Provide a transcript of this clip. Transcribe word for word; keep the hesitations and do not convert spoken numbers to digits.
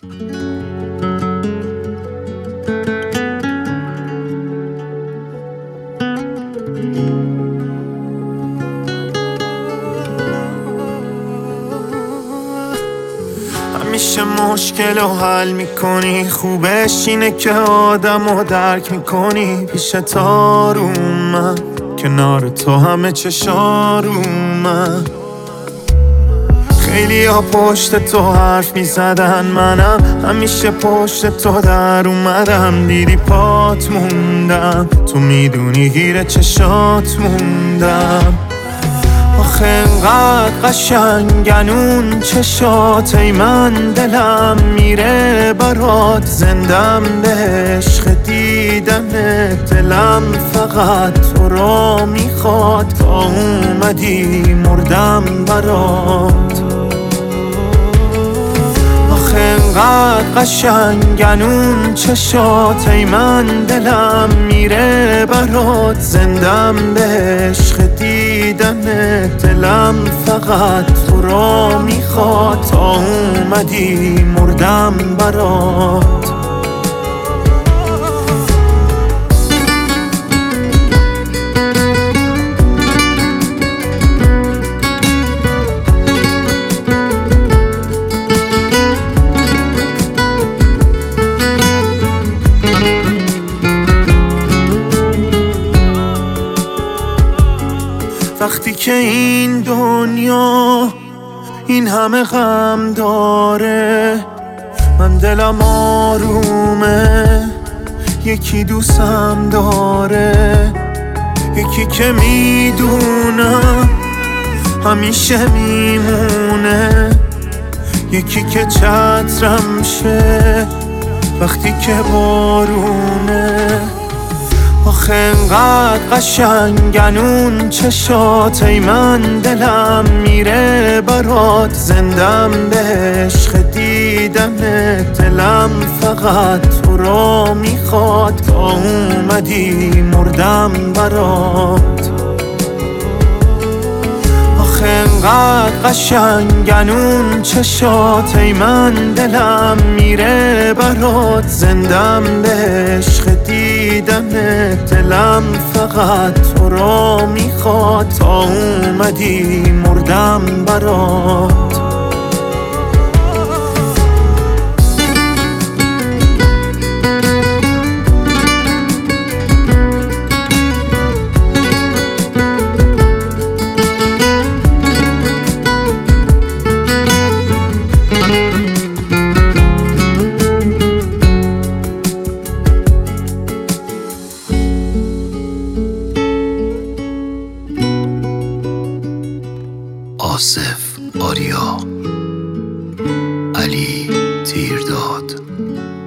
همیشه مشکل رو حل میکنی، خوبش اینه که آدم رو درک میکنی. پیشت آرومم، کنار تو همه چشارومم. خیلی ها پشت تو حرف میزدن، منم همیشه پشت تو در اومدم. دیدی پات موندم، تو میدونی گیر چشات موندم. آخه انقدر قشنگن اون چشات، ای من دلم میره برات. زندم به عشق دیدنت، دلم فقط تو را میخواد. تا اومدی مردم برات. آخه انقدر قشنگن اون چشات، ای من دلم میره برات. زندم به عشق دیدنت، دلم فقط تو را میخواد. تا اومدی مردم برات. وقتی که این دنیا این همه غم داره، من دلم آرومه. یکی دوستم داره، یکی که میدونم همیشه میمونه. یکی که چترم شه وقتی که بارونه. آخه انقدر قشنگن اون چشات، ای من دلم میره برات. زندم به عشق دیدنت، دلم فقط تو را میخواد. تا اومدی مردم برات. آخه انقدر قشنگن اون چشات، ای من دلم میره برات. زندم به عشق دیدنت، دلم فقط تو را میخواد. تا اومدی مردم برات. آصف آریا، علی تیرداد.